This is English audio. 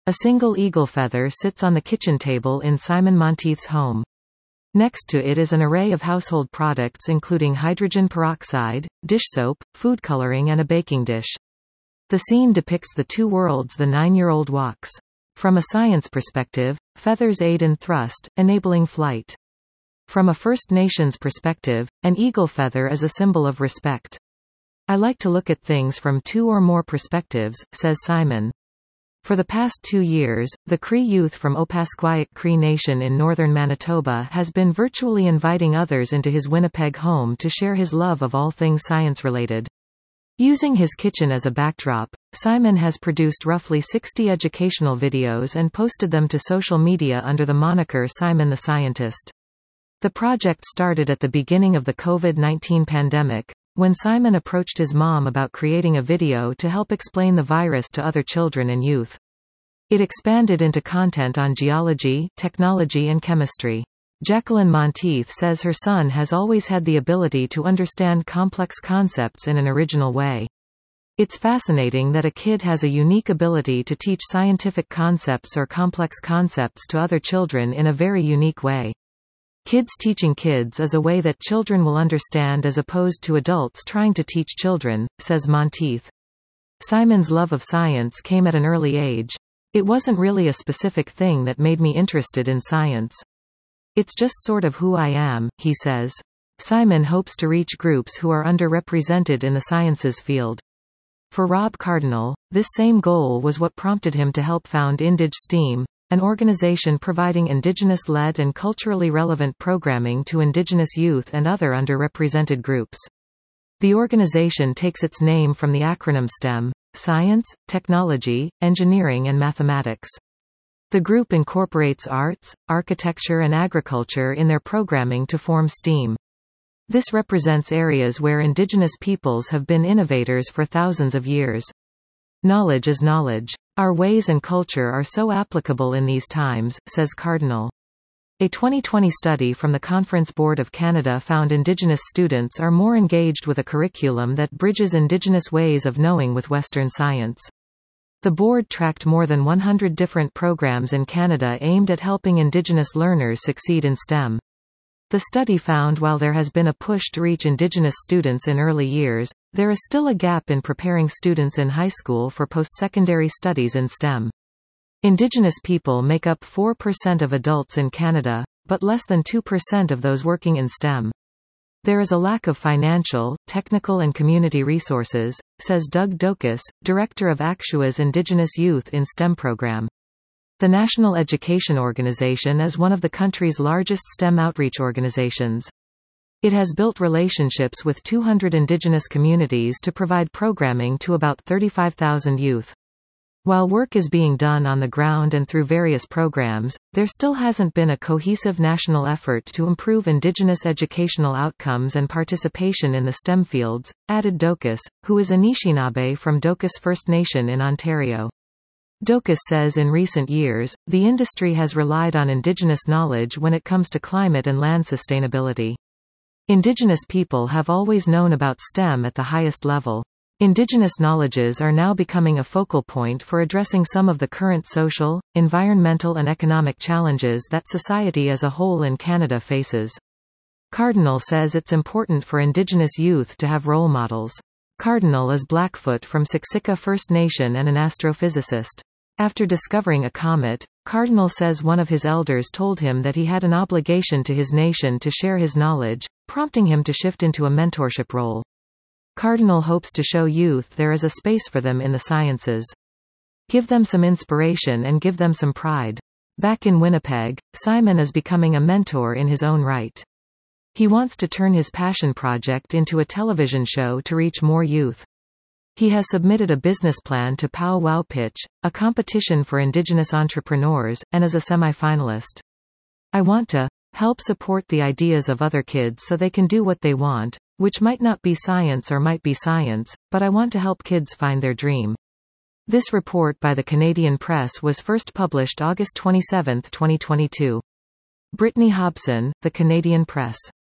A single eagle feather sits on the kitchen table in Simon Monteith's home. Next to it is an array of household products including hydrogen peroxide, dish soap, food coloring and a baking dish. The scene depicts the two worlds the 9-year-old walks. From a science perspective, feathers aid in thrust, enabling flight. From a First Nations perspective, an eagle feather is a symbol of respect. I like to look at things from two or more perspectives, says Simon. For the past 2 years, the Cree youth from Opaskwayak Cree Nation in northern Manitoba has been virtually inviting others into his Winnipeg home to share his love of all things science-related. Using his kitchen as a backdrop, Simon has produced roughly 60 educational videos and posted them to social media under the moniker Simon the Scientist. The project started at the beginning of the COVID-19 pandemic, when Simon approached his mom about creating a video to help explain the virus to other children and youth. It expanded into content on geology, technology and chemistry. Jacqueline Monteith says her son has always had the ability to understand complex concepts in an original way. It's fascinating that a kid has a unique ability to teach scientific concepts or complex concepts to other children in a very unique way. Kids teaching kids is a way that children will understand as opposed to adults trying to teach children, says Monteith. Simon's love of science came at an early age. It wasn't really a specific thing that made me interested in science. It's just sort of who I am, he says. Simon hopes to reach groups who are underrepresented in the sciences field. For Rob Cardinal, this same goal was what prompted him to help found Indige STEAM, an organization providing Indigenous-led and culturally relevant programming to Indigenous youth and other underrepresented groups. The organization takes its name from the acronym STEM: Science, Technology, Engineering and Mathematics. The group incorporates arts, architecture and agriculture in their programming to form STEAM. This represents areas where Indigenous peoples have been innovators for thousands of years. Knowledge is knowledge. Our ways and culture are so applicable in these times, says Cardinal. A 2020 study from the Conference Board of Canada found Indigenous students are more engaged with a curriculum that bridges Indigenous ways of knowing with Western science. The board tracked more than 100 different programs in Canada aimed at helping Indigenous learners succeed in STEM. The study found while there has been a push to reach Indigenous students in early years, there is still a gap in preparing students in high school for post-secondary studies in STEM. Indigenous people make up 4% of adults in Canada, but less than 2% of those working in STEM. There is a lack of financial, technical and community resources, says Doug Dokas, director of ACTUA's Indigenous Youth in STEM program. The National Education Organization is one of the country's largest STEM outreach organizations. It has built relationships with 200 Indigenous communities to provide programming to about 35,000 youth. While work is being done on the ground and through various programs, there still hasn't been a cohesive national effort to improve Indigenous educational outcomes and participation in the STEM fields, added Dokas, who is Anishinaabe from Dokas First Nation in Ontario. Dokas says in recent years, the industry has relied on Indigenous knowledge when it comes to climate and land sustainability. Indigenous people have always known about STEM at the highest level. Indigenous knowledges are now becoming a focal point for addressing some of the current social, environmental and economic challenges that society as a whole in Canada faces. Cardinal says it's important for Indigenous youth to have role models. Cardinal is Blackfoot from Siksika First Nation and an astrophysicist. After discovering a comet, Cardinal says one of his elders told him that he had an obligation to his nation to share his knowledge, prompting him to shift into a mentorship role. Cardinal hopes to show youth there is a space for them in the sciences. Give them some inspiration and give them some pride. Back in Winnipeg, Simon is becoming a mentor in his own right. He wants to turn his passion project into a television show to reach more youth. He has submitted a business plan to Pow Wow Pitch, a competition for Indigenous entrepreneurs, and is a semi-finalist. I want to help support the ideas of other kids so they can do what they want, which might not be science or might be science, but I want to help kids find their dream. This report by the Canadian Press was first published August 27, 2022. Brittany Hobson, The Canadian Press.